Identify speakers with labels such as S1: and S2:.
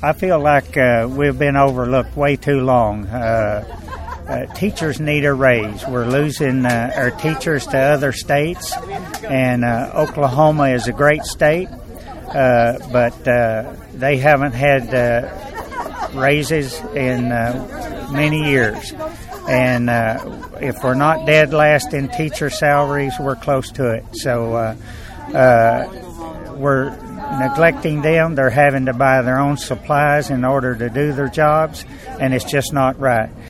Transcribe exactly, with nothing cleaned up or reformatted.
S1: I feel like uh, we've been overlooked way too long. Uh, uh, teachers need a raise. We're losing uh, our teachers to other states, and uh, Oklahoma is a great state, uh, but uh, they haven't had uh, raises in uh, many years. And uh, if we're not dead last in teacher salaries, we're close to it. So uh, uh, we're neglecting them. They're having to buy their own supplies in order to do their jobs, and it's just not right.